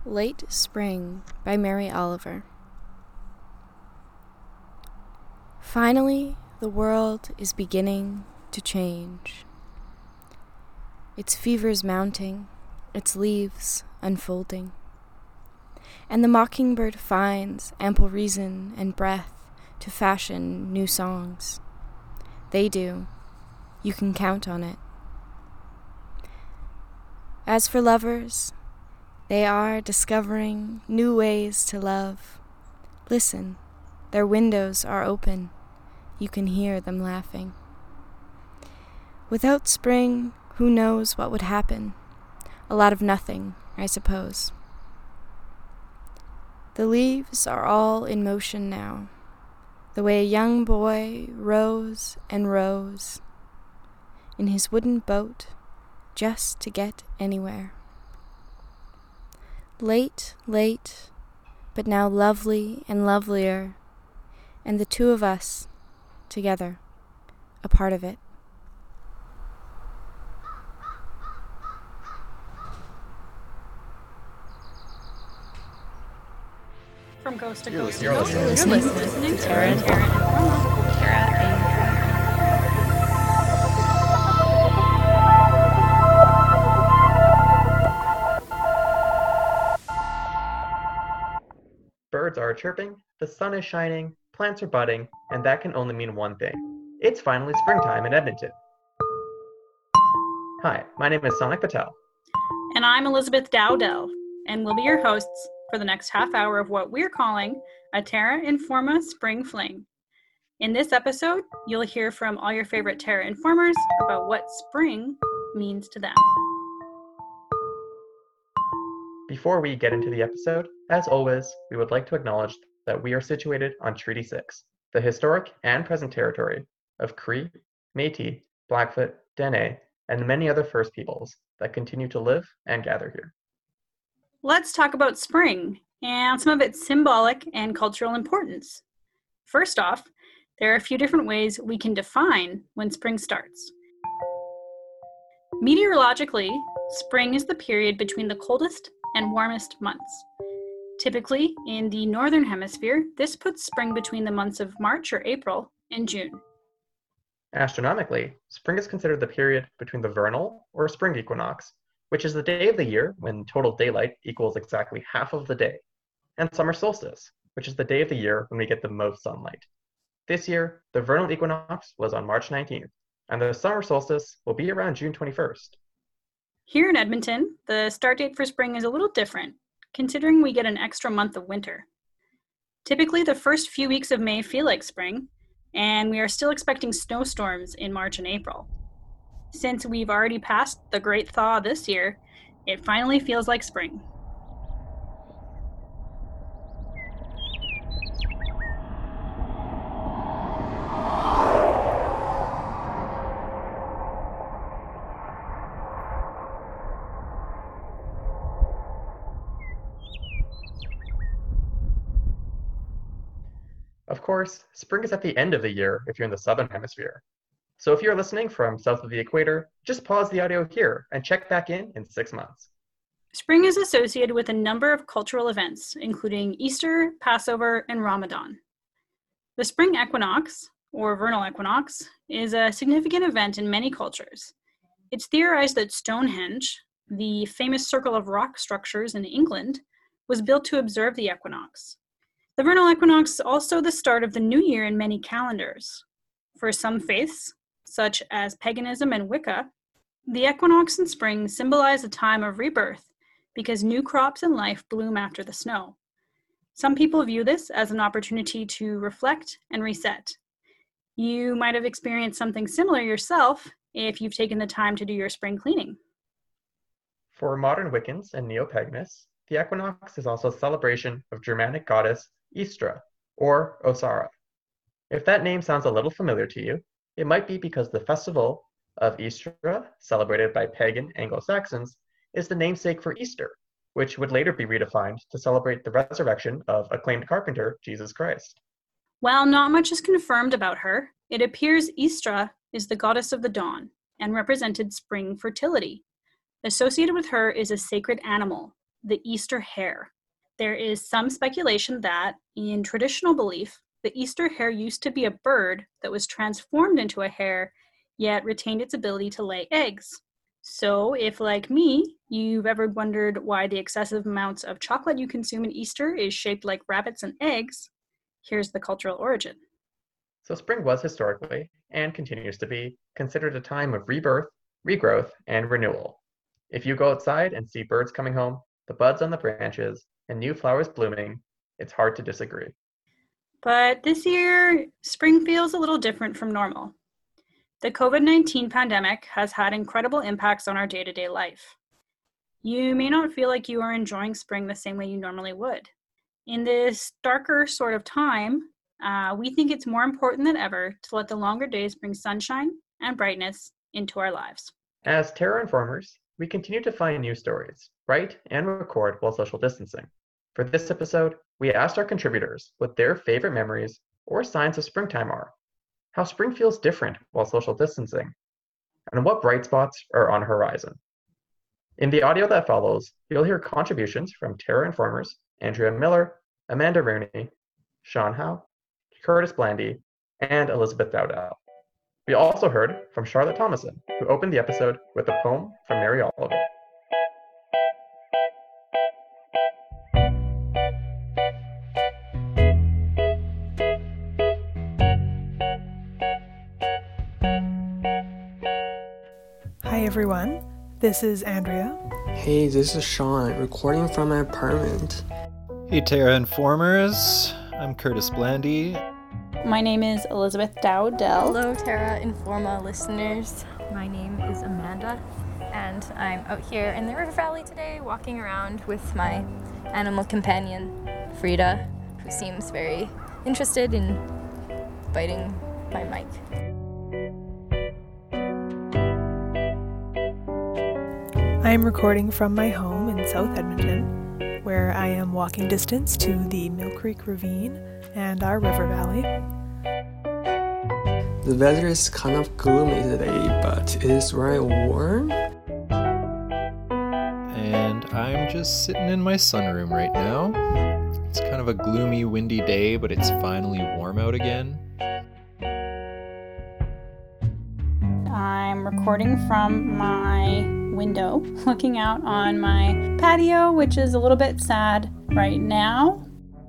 Late Spring by Mary Oliver. Finally, the world is beginning to change. Its fevers mounting, its leaves unfolding. And the mockingbird finds ample reason and breath to fashion new songs. They do. You can count on it. As for lovers, they are discovering new ways to love. Listen, their windows are open. You can hear them laughing. Without spring, who knows what would happen? A lot of nothing, I suppose. The leaves are all in motion now, the way a young boy rows and rows in his wooden boat just to get anywhere. Late, late, but now lovely and lovelier, and the two of us, together, a part of it. From coast to coast. You're listening to Tara and Tara and Birds are chirping, the sun is shining, plants are budding, and that can only mean one thing. It's finally springtime in Edmonton. Hi, my name is Sonic Patel. And I'm Elizabeth Dowdell, and we'll be your hosts for the next half hour of what we're calling a Terra Informa Spring Fling. In this episode, you'll hear from all your favorite Terra Informers about what spring means to them. Before we get into the episode, as always, we would like to acknowledge that we are situated on Treaty 6, the historic and present territory of Cree, Métis, Blackfoot, Dene, and many other First Peoples that continue to live and gather here. Let's talk about spring and some of its symbolic and cultural importance. First off, there are a few different ways we can define when spring starts. Meteorologically, spring is the period between the coldest and warmest months. Typically, in the northern hemisphere, this puts spring between the months of March or April and June. Astronomically, spring is considered the period between the vernal or spring equinox, which is the day of the year when total daylight equals exactly half of the day, and summer solstice, which is the day of the year when we get the most sunlight. This year, the vernal equinox was on March 19th, and the summer solstice will be around June 21st. Here in Edmonton, the start date for spring is a little different, considering we get an extra month of winter. Typically, the first few weeks of May feel like spring, and we are still expecting snowstorms in March and April. Since we've already passed the great thaw this year, it finally feels like spring. Of course, spring is at the end of the year if you're in the southern hemisphere. So if you're listening from south of the equator, just pause the audio here and check back in 6 months. Spring is associated with a number of cultural events, including Easter, Passover, and Ramadan. The spring equinox, or vernal equinox, is a significant event in many cultures. It's theorized that Stonehenge, the famous circle of rock structures in England, was built to observe the equinox. The vernal equinox is also the start of the new year in many calendars. For some faiths, such as paganism and Wicca, the equinox in spring symbolize a time of rebirth because new crops in life bloom after the snow. Some people view this as an opportunity to reflect and reset. You might have experienced something similar yourself if you've taken the time to do your spring cleaning. For modern Wiccans and neo-paganists, the equinox is also a celebration of Germanic goddess Istra, or Osara. If that name sounds a little familiar to you, it might be because the festival of Istra, celebrated by pagan Anglo-Saxons, is the namesake for Easter, which would later be redefined to celebrate the resurrection of acclaimed carpenter Jesus Christ. While not much is confirmed about her, it appears Istra is the goddess of the dawn and represented spring fertility. Associated with her is a sacred animal, the Easter hare. There is some speculation that, in traditional belief, the Easter hare used to be a bird that was transformed into a hare, yet retained its ability to lay eggs. So, if like me, you've ever wondered why the excessive amounts of chocolate you consume at Easter is shaped like rabbits and eggs, here's the cultural origin. So spring was historically, and continues to be, considered a time of rebirth, regrowth, and renewal. If you go outside and see birds coming home, the buds on the branches, and new flowers blooming, it's hard to disagree. But this year, spring feels a little different from normal. The COVID-19 pandemic has had incredible impacts on our day-to-day life. You may not feel like you are enjoying spring the same way you normally would. In this darker sort of time, we think it's more important than ever to let the longer days bring sunshine and brightness into our lives. As Terra Informers, we continue to find news stories, write and record while social distancing. For this episode, we asked our contributors what their favorite memories or signs of springtime are, how spring feels different while social distancing, and what bright spots are on the horizon. In the audio that follows, you'll hear contributions from Terra Informers, Andrea Miller, Amanda Rooney, Sean Howe, Curtis Blandy, and Elizabeth Dowdell. We also heard from Charlotte Thomason, who opened the episode with a poem from Mary Oliver. Hi everyone, this is Andrea. Hey, this is Sean, recording from my apartment. Hey Terra Informers, I'm Curtis Blandy. My name is Elizabeth Dowdell. Hello, Terra Informa listeners. My name is Amanda, and I'm out here in the River Valley today walking around with my animal companion, Frida, who seems very interested in biting my mic. I am recording from my home in South Edmonton, where I am walking distance to the Mill Creek Ravine and our river valley. The weather is kind of gloomy today, but it is very warm. And I'm just sitting in my sunroom right now. It's kind of a gloomy, windy day, but it's finally warm out again. I'm recording from my window, looking out on my patio, which is a little bit sad right now.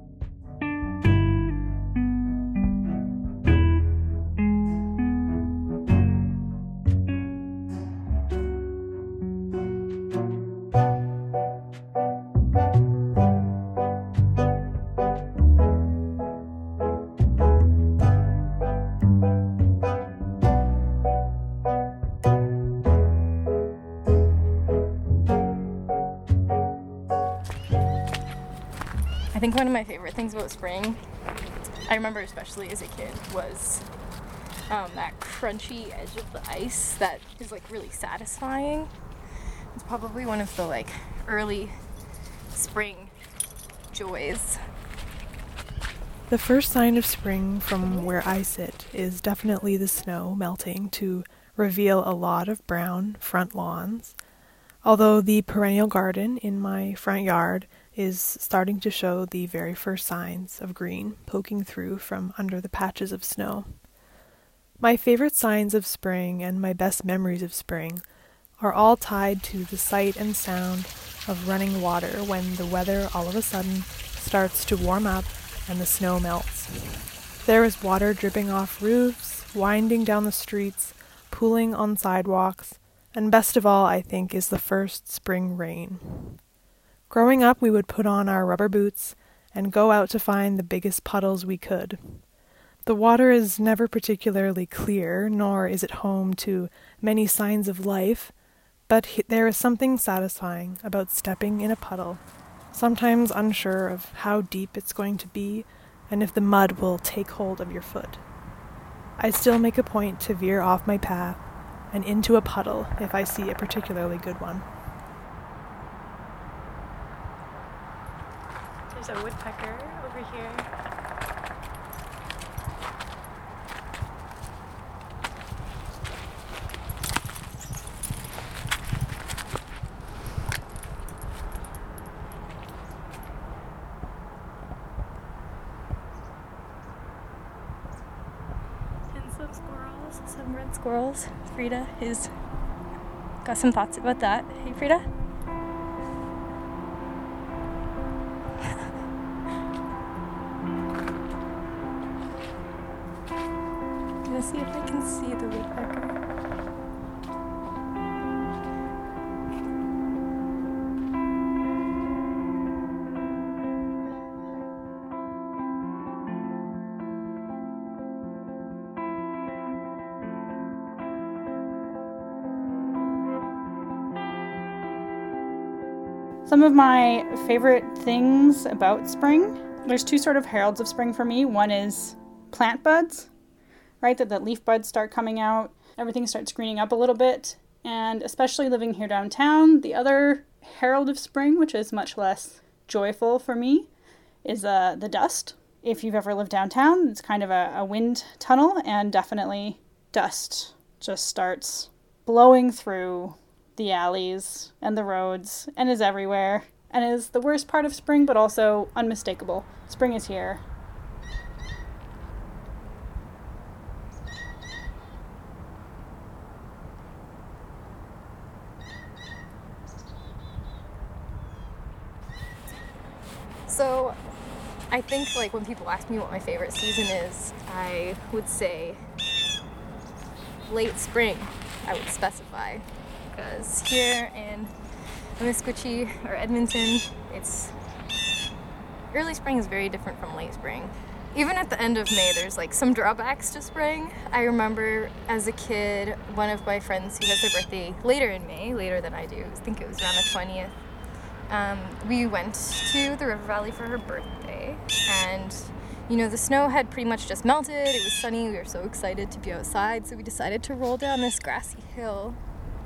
I think one of my favorite things about spring, I remember especially as a kid, was that crunchy edge of the ice that is like really satisfying. It's probably one of the like early spring joys. The first sign of spring from where I sit is definitely the snow melting to reveal a lot of brown front lawns, although the perennial garden in my front yard is starting to show the very first signs of green poking through from under the patches of snow. My favorite signs of spring and my best memories of spring are all tied to the sight and sound of running water when the weather all of a sudden starts to warm up and the snow melts. There is water dripping off roofs, winding down the streets, pooling on sidewalks, and best of all, I think, is the first spring rain. Growing up, we would put on our rubber boots and go out to find the biggest puddles we could. The water is never particularly clear, nor is it home to many signs of life, but there is something satisfying about stepping in a puddle, sometimes unsure of how deep it's going to be and if the mud will take hold of your foot. I still make a point to veer off my path and into a puddle if I see a particularly good one. There's a woodpecker over here. some red squirrels. Frida has got some thoughts about that. Hey, Frida? I'm gonna see if I can see the woodpecker. Some of my favorite things about spring, there's two sort of heralds of spring for me. One is plant buds, right? That the leaf buds start coming out, everything starts greening up a little bit. And especially living here downtown, the other herald of spring, which is much less joyful for me, is the dust. If you've ever lived downtown, it's kind of a wind tunnel, and definitely dust just starts blowing through the alleys and the roads and is everywhere and is the worst part of spring, but also unmistakable. Spring is here. So I think like when people ask me what my favorite season is, I would say late spring, I would specify. Because here in Amisquichy or Edmonton, early spring is very different from late spring. Even at the end of May, there's like some drawbacks to spring. I remember as a kid, one of my friends who has their birthday later in May, later than I do, I think it was around the 20th, we went to the river valley for her birthday, and you know, the snow had pretty much just melted, it was sunny, we were so excited to be outside, so we decided to roll down this grassy hill.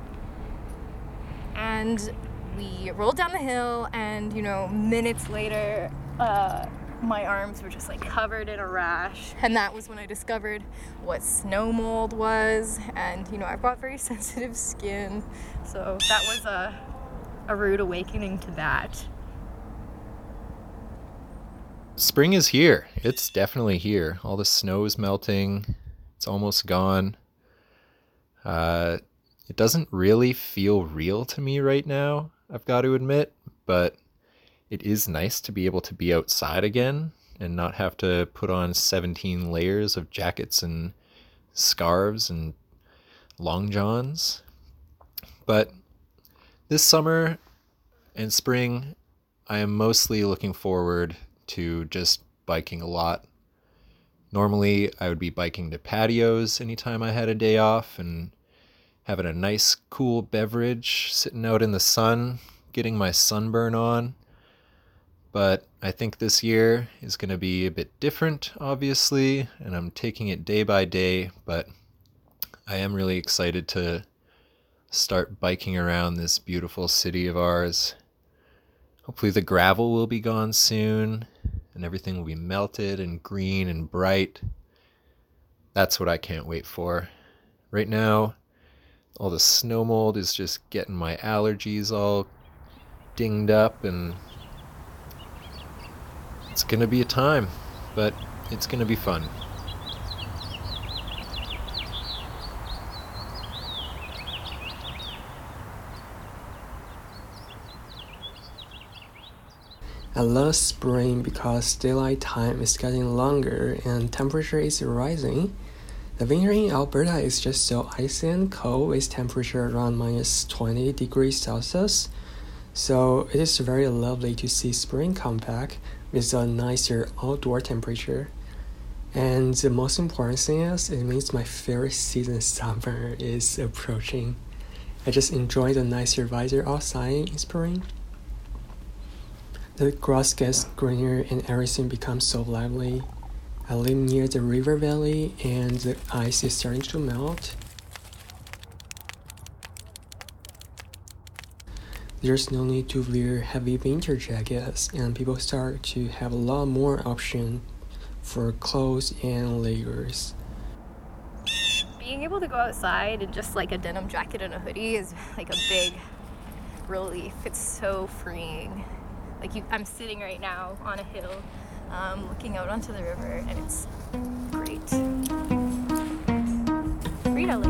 And we rolled down the hill, and you know, minutes later, my arms were just like covered in a rash. And that was when I discovered what snow mold was. And you know, I've got very sensitive skin, so that was a rude awakening to that. Spring is here. It's definitely here. All the snow is melting. It's almost gone. It doesn't really feel real to me right now, I've got to admit, but it is nice to be able to be outside again and not have to put on 17 layers of jackets and scarves and long johns. But this summer and spring, I am mostly looking forward to just biking a lot. Normally, I would be biking to patios anytime I had a day off and having a nice cool beverage, sitting out in the sun, getting my sunburn on. But I think this year is going to be a bit different, obviously, and I'm taking it day by day, but I am really excited to start biking around this beautiful city of ours. Hopefully the gravel will be gone soon, and everything will be melted and green and bright. That's what I can't wait for. Right now, all the snow mold is just getting my allergies all dinged up, and it's gonna be a time, but it's gonna be fun. I love spring because daylight time is getting longer and temperature is rising. The winter in Alberta is just so icy and cold with temperature around minus 20 degrees Celsius. So it is very lovely to see spring come back with a nicer outdoor temperature. And the most important thing is, it means my favorite season, summer, is approaching. I just enjoy the nicer weather outside in spring. The grass gets greener and everything becomes so lively. I live near the river valley and the ice is starting to melt. There's no need to wear heavy winter jackets, and people start to have a lot more options for clothes and layers. Being able to go outside in just like a denim jacket and a hoodie is like a big relief. It's so freeing. I'm sitting right now on a hill, looking out onto the river, and it's great. Frida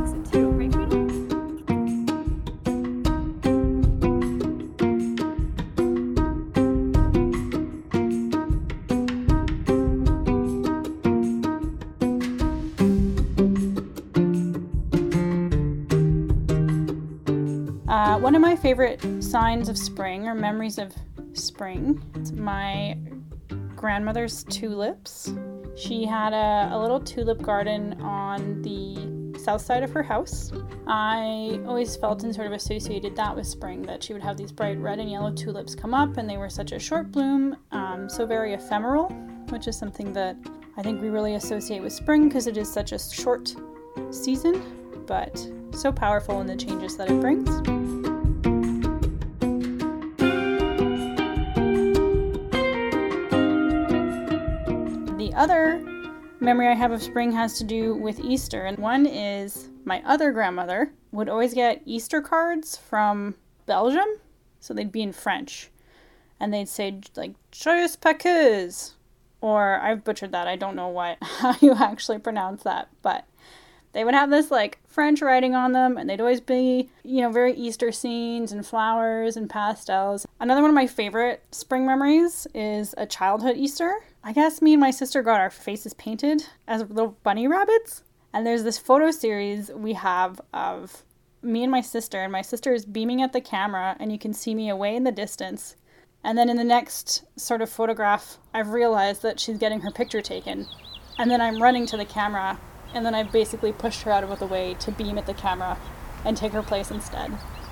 One of my favorite signs of spring or memories of spring, it's my grandmother's tulips. She had a little tulip garden on the south side of her house. I always felt and sort of associated that with spring, that she would have these bright red and yellow tulips come up, and they were such a short bloom, so very ephemeral, which is something that I think we really associate with spring because it is such a short season, but so powerful in the changes that it brings. The other memory I have of spring has to do with Easter, and one is my other grandmother would always get Easter cards from Belgium, so they'd be in French, and they'd say like Joyeux Pâques, or I've butchered that, I don't know how you actually pronounce that, but they would have this like French writing on them, and they'd always be, very Easter scenes and flowers and pastels. Another one of my favorite spring memories is a childhood Easter. I guess me and my sister got our faces painted as little bunny rabbits. And there's this photo series we have of me and my sister is beaming at the camera, and you can see me away in the distance. And then in the next sort of photograph, I've realized that she's getting her picture taken. And then I'm running to the camera, and then I've basically pushed her out of the way to beam at the camera and take her place instead.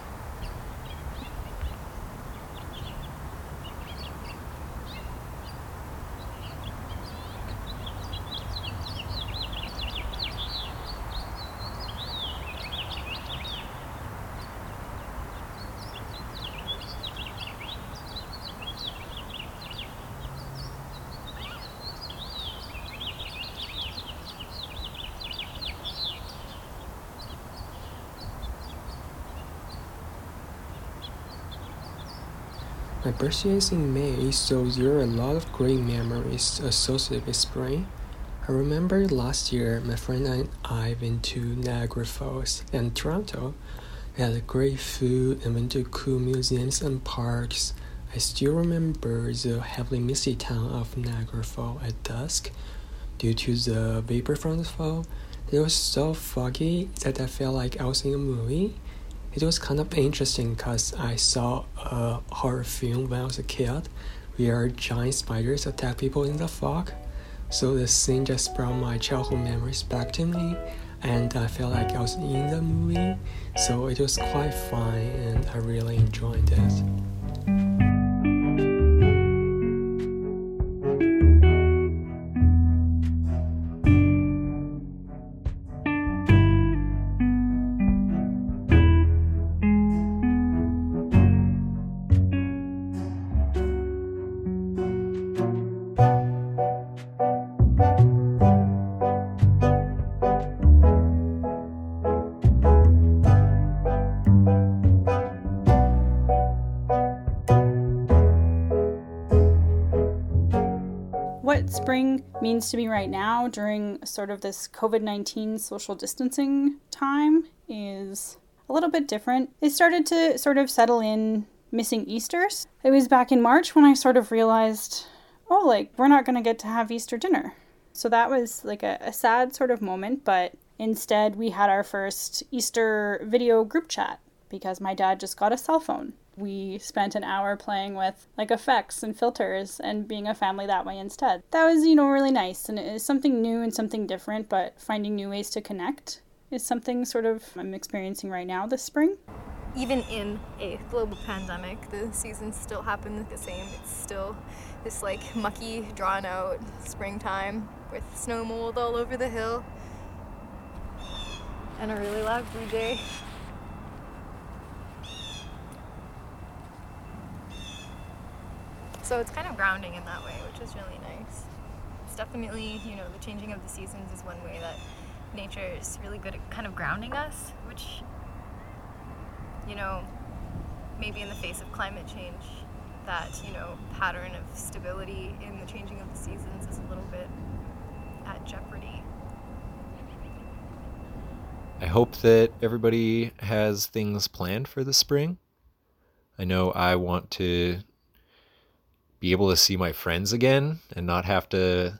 My birthday is in May, so there are a lot of great memories associated with spring. I remember last year, my friend and I went to Niagara Falls and Toronto. We had great food and went to cool museums and parks. I still remember the heavily misty town of Niagara Falls at dusk. Due to the vapor from the fall, it was so foggy that I felt like I was in a movie. It was kind of interesting because I saw a horror film when I was a kid where giant spiders attack people in the fog. So the scene just brought my childhood memories back to me, and I felt like I was in the movie. So it was quite fun, and I really enjoyed it. What spring means to me right now during sort of this COVID-19 social distancing time is a little bit different. It started to sort of settle in missing Easters. It was back in March when I sort of realized, we're not going to get to have Easter dinner. So that was like a sad sort of moment, but instead we had our first Easter video group chat because my dad just got a cell phone. We spent an hour playing with like effects and filters and being a family that way instead. That was, really nice, and it is something new and something different, but finding new ways to connect is something sort of I'm experiencing right now this spring. Even in a global pandemic, the seasons still happen the same. It's still this like mucky, drawn out springtime with snow mold all over the hill and a really loud blue jay. So it's kind of grounding in that way, which is really nice. It's definitely, the changing of the seasons is one way that nature is really good at kind of grounding us, which, maybe in the face of climate change, that, pattern of stability in the changing of the seasons is a little bit at jeopardy. I hope that everybody has things planned for the spring. I know I want to be able to see my friends again and not have to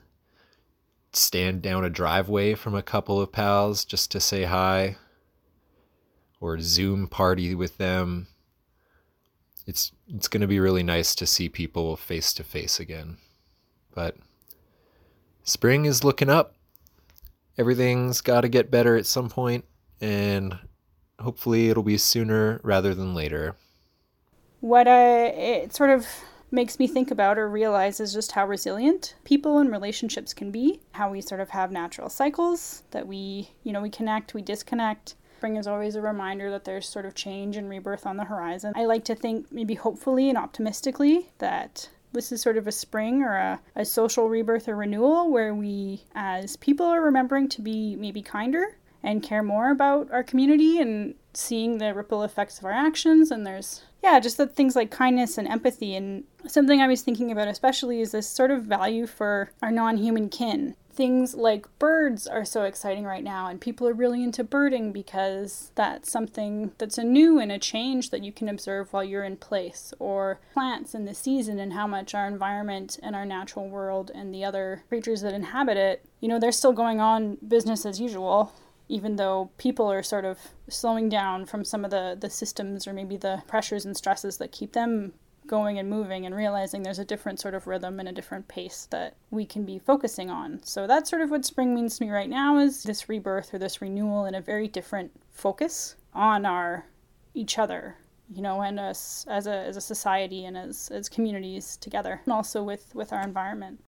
stand down a driveway from a couple of pals just to say hi, or Zoom party with them. It's going to be really nice to see people face to face again. But spring is looking up. Everything's got to get better at some point, and hopefully it'll be sooner rather than later. What it sort of makes me think about or realize is just how resilient people and relationships can be, how we sort of have natural cycles that we connect, we disconnect. Spring is always a reminder that there's sort of change and rebirth on the horizon. I like to think, maybe hopefully and optimistically, that this is sort of a spring or a social rebirth or renewal where we as people are remembering to be maybe kinder and care more about our community and seeing the ripple effects of our actions. And there's, just the things like kindness and empathy. And something I was thinking about especially is this sort of value for our non-human kin. Things like birds are so exciting right now, and people are really into birding because that's something that's a new and a change that you can observe while you're in place. Or plants in the season and how much our environment and our natural world and the other creatures that inhabit it, they're still going on business as usual, even though people are sort of slowing down from some of the systems or maybe the pressures and stresses that keep them going and moving, and realizing there's a different sort of rhythm and a different pace that we can be focusing on. So that's sort of what spring means to me right now, is this rebirth or this renewal and a very different focus on each other, and us as a society and as communities together, and also with our environment.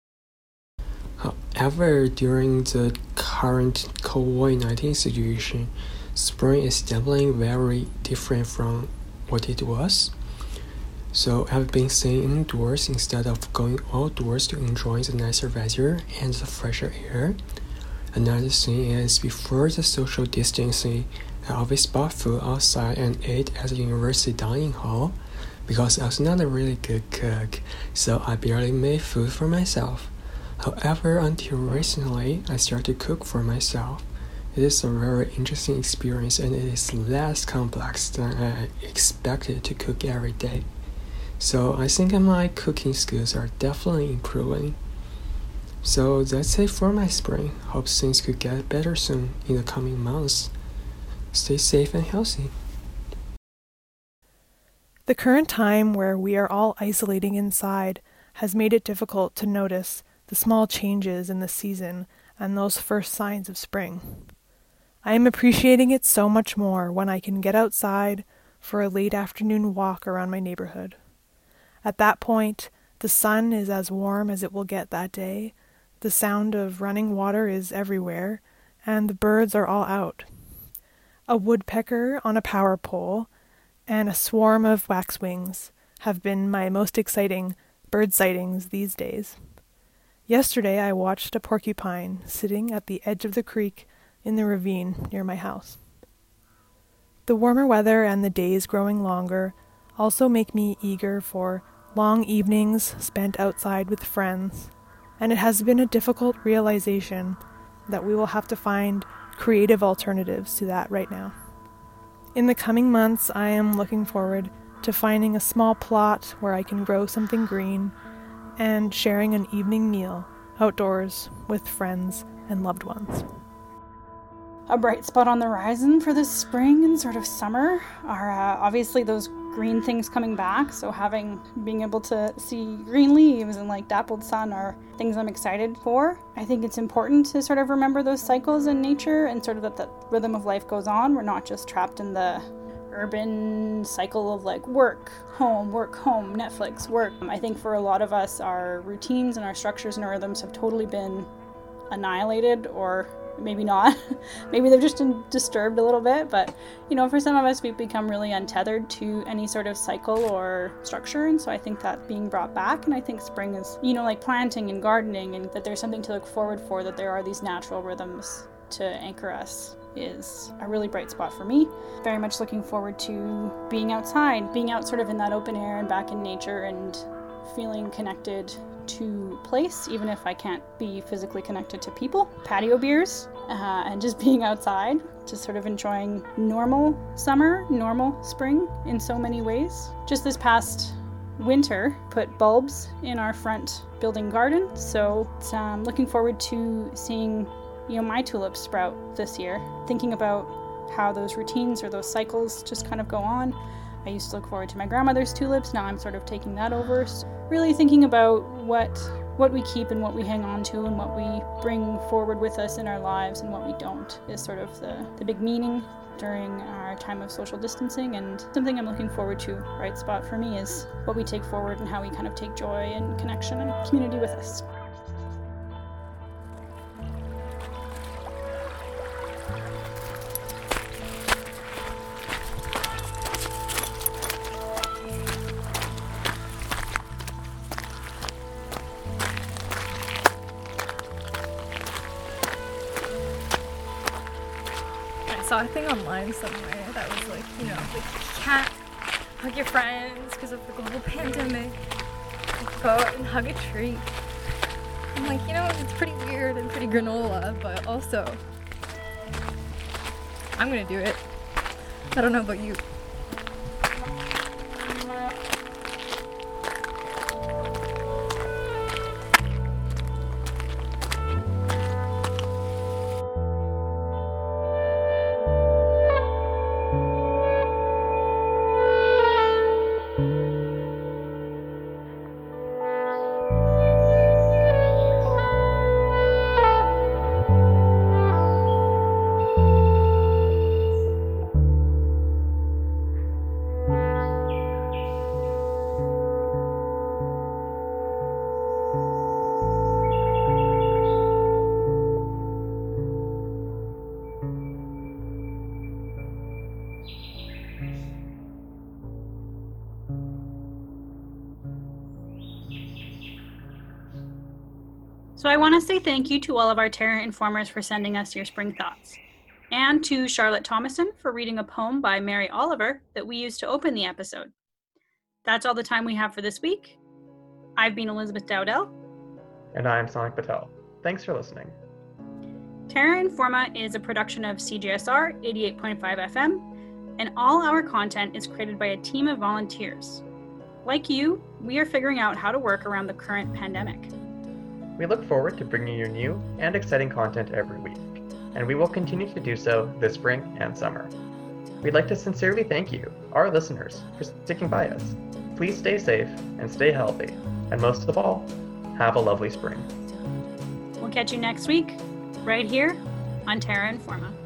However, during the current COVID-19 situation, spring is definitely very different from what it was. So I've been staying indoors instead of going outdoors to enjoy the nicer weather and the fresher air. Another thing is, before the social distancing, I always bought food outside and ate at the university dining hall because I was not a really good cook, so I barely made food for myself. However, until recently, I started to cook for myself. It is a very interesting experience, and it is less complex than I expected to cook every day. So I think my cooking skills are definitely improving. So that's it for my spring. Hope things could get better soon in the coming months. Stay safe and healthy. The current time where we are all isolating inside has made it difficult to notice the small changes in the season and those first signs of spring. I am appreciating it so much more when I can get outside for a late afternoon walk around my neighborhood. At that point, the sun is as warm as it will get that day, the sound of running water is everywhere, and the birds are all out. A woodpecker on a power pole and a swarm of waxwings have been my most exciting bird sightings these days. Yesterday I watched a porcupine sitting at the edge of the creek in the ravine near my house. The warmer weather and the days growing longer also make me eager for long evenings spent outside with friends, and it has been a difficult realization that we will have to find creative alternatives to that right now. In the coming months, I am looking forward to finding a small plot where I can grow something green and sharing an evening meal outdoors with friends and loved ones. A bright spot on the horizon for this spring and sort of summer are obviously those green things coming back. So being able to see green leaves and like dappled sun are things I'm excited for. I think it's important to sort of remember those cycles in nature and sort of that the rhythm of life goes on. We're not just trapped in the urban cycle of like work, home, Netflix, work. I think for a lot of us, our routines and our structures and our rhythms have totally been annihilated, or maybe not. Maybe they've just been disturbed a little bit, but for some of us, we've become really untethered to any sort of cycle or structure, and so I think that being brought back, and I think spring is, like planting and gardening, and that there's something to look forward for, that there are these natural rhythms to anchor us, is a really bright spot for me. Very much looking forward to being outside, being out sort of in that open air and back in nature and feeling connected to place, even if I can't be physically connected to people. Patio beers, and just being outside, just sort of enjoying normal summer, normal spring in so many ways. Just this past winter, put bulbs in our front building garden, so it's, looking forward to seeing my tulips sprout this year. Thinking about how those routines or those cycles just kind of go on. I used to look forward to my grandmother's tulips. Now I'm sort of taking that over. So really thinking about what we keep and what we hang on to and what we bring forward with us in our lives and what we don't is sort of the big meaning during our time of social distancing, and something I'm looking forward to. Bright spot for me is what we take forward and how we kind of take joy and connection and community with us. I saw a thing online somewhere that was like, you can't hug your friends because of the global pandemic. Go out and hug a tree. I'm like, it's pretty weird and pretty granola, but also, I'm gonna do it. I don't know about you. So I want to say thank you to all of our Terra Informers for sending us your spring thoughts, and to Charlotte Thomason for reading a poem by Mary Oliver that we used to open the episode. That's all the time we have for this week. I've been Elizabeth Dowdell. And I'm Sonic Patel. Thanks for listening. Terra Informa is a production of CJSR 88.5 FM, and all our content is created by a team of volunteers. Like you, we are figuring out how to work around the current pandemic. We look forward to bringing you new and exciting content every week, and we will continue to do so this spring and summer. We'd like to sincerely thank you, our listeners, for sticking by us. Please stay safe and stay healthy, and most of all, have a lovely spring. We'll catch you next week, right here on Terra Informa.